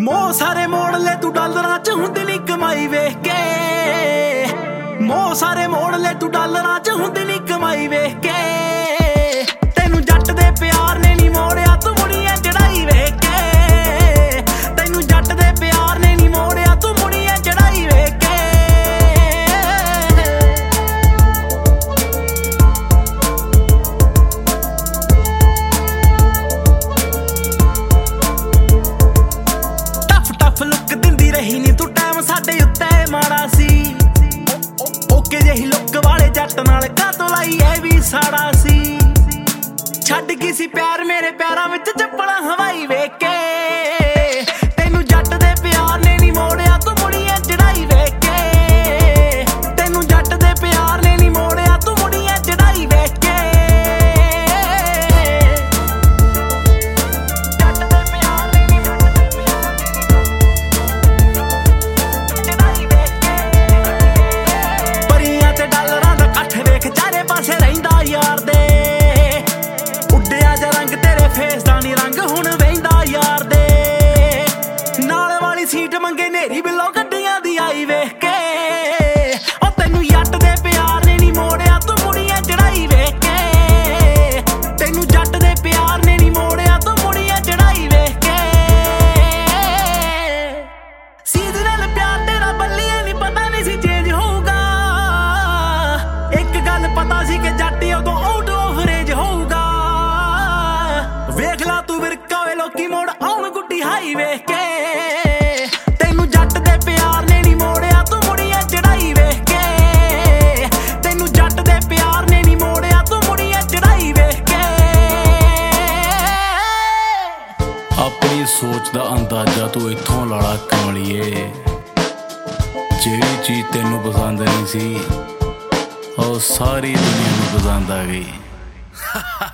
ਮੋਹ ਸਾਰੇ ਮੋੜ ਲੈ ਤੂੰ ਡਾਲਰਾਂ ਚ ਹੁੰਦੀ ਨੀ ਕਮਾਈ ਵੇਖ ਕੇ। ਮੋਹ ਸਾਰੇ ਮੋੜ ਲੈ ਤੂੰ ਡਾਲਰਾਂ ਚ ਹੁੰਦੀ ਨੀ ਕਮਾਈ ਵੇਖ ਕੇ। ਤੈਨੂੰ ਜੱਟ ਦੇ ਪਿਆਰ ਨੇ ਨੀ ਮੋੜਿਆ ਤੂੰ ਮੁੜੀਆਂ ਚੜਾਈ ਵੇਖ ਕੇ। ਤੈਨੂੰ ਜੱਟ ਦੇ ਪਿਆਰ ਨੇ ਨੀ ਮੋੜਿਆ ਤੂੰ ਮੁੜੀਆਂ ਚੜਾਈ ਵੇਖ ਕੇ। ਲੁੱਕ ਦਿੰਦੀ ਰਹੀ ਨੀ ਤੂੰ ਟਾਈਮ ਸਾਡੇ ਉੱਤੇ ਮਾੜਾ ਸੀ। ਓਕੇ ਜਿਹੀ ਲੁੱਕ ਵਾਲੇ ਜੱਟ ਨਾਲ ਕਾਤੋਂ ਲਾਈ ਐ ਵੀ ਸਾੜਾ ਸੀ। ਛੱਡ ਗਈ ਸੀ ਪਿਆਰ ਮੇਰੇ ਪਿਆਰਾਂ ਵਿੱਚ ਚੱਪਲਾਂ ਹਵਾਈ ਵੇਖ ਕੇ। ਤੈਨੂੰ ਜੱਟ ਦੇ ਪਿਆਰ ਨੇ ਨੀ ਮੋੜਿਆ ਤੂੰ ਮੁੜੀਆਂ ਚੜਾਈ ਵੇਖ ਕੇ। ਤੈਨੂੰ ਜੱਟ ਦੇ ਪਿਆਰ ਨੇ ਨੀ ਮੋੜਿਆ ਤੂੰ ਮੁੜੀਆਂ ਚੜਾਈ ਵੇਖ ਕੇ। ਚਾਰੇ ਪਾਸੇ ਰਹਿੰਦਾ ਯਾਰ ਦੇ ਉੱਡਿਆ ਜਾ ਰੰਗ ਤੇਰੇ ਫੇਸ ਦਾ ਨੀ ਰੰਗ ਹੁਣ ਵਹਿੰਦਾ ਯਾਰ ਦੇ। ਨਾਲ ਵਾਲੀ ਸੀਟ ਮੰਗੇ ਨੇਰੀ ਬਿੱਲੋ ਗੱਡੀਆਂ ਦੀ ਆਈ ਵੇਖ ਕੇ। ਉਹ ਤੈਨੂੰ ਜੱਟ ਦੇ ਪਿਆਰ ਨੇ ਨੀ ਮੋੜਿਆ ਤੂੰ ਮੁੜੀਆਂ ਚੜਾਈ ਵੇਖ ਕੇ। ਤੈਨੂੰ ਜੱਟ ਦੇ ਪਿਆਰ ਨੇ ਨੀ ਮੋੜਿਆ ਤੂੰ ਮੁੜੀਆਂ ਚੜਾਈ ਵੇਖ ਕੇ। ਸੀਧੇ ਨਾਲ ਪਿਆਰ ਤੇਰਾ ਬੱਲੀਏ ਨੀ ਪਤਾ ਨੀ ਸੀ ਚੇਂਜ ਹੋਊਗਾ। ਇੱਕ ਗੱਲ ਪਤਾ ਸੀ ਕਿ ਜੱਟ ਉਦੋਂ ਆਊਟ ਆਫ ਰੇਂਜ ਹੋਊਗਾ। ਵੇਖ ਲਾ ਤੂੰ ਵਿਰਕਾ ਵੇ ਲੋਕੀ ਮੋੜ ਆਉਣ ਗੁੱਡੀ ਹਾਈ ਵੇਖ ਕੇ। ਤੈਨੂੰ ਜੱਟ ਦੇ ਪਿਆਰ ਨੇ ਨੀ ਮੋੜਿਆ ਤੂੰ ਮੁੜੀਆਂ ਚੜਾਈ ਵੇਖ ਕੇ। ਤੈਨੂੰ ਜੱਟ ਦੇ ਪਿਆਰ ਨੇ ਨੀ ਮੋੜਿਆ ਤੂੰ ਮੁੜੀਆਂ ਚੜਾਈ ਵੇਖ ਕੇ। ਆਪਣੀ ਸੋਚ ਦਾ ਅੰਦਾਜ਼ਾ ਤੂੰ ਇੱਥੋਂ ਲਾਲਾ ਕਮਲੀਏ। ਜਿਹੜੀ ਚੀਜ਼ ਤੈਨੂੰ ਪਸੰਦ ਨਹੀਂ ਸੀ ਉਹ ਸਾਰੀ ਦੁਨੀਆ ਨੂੰ ਪਸੰਦ ਆ ਗਈ।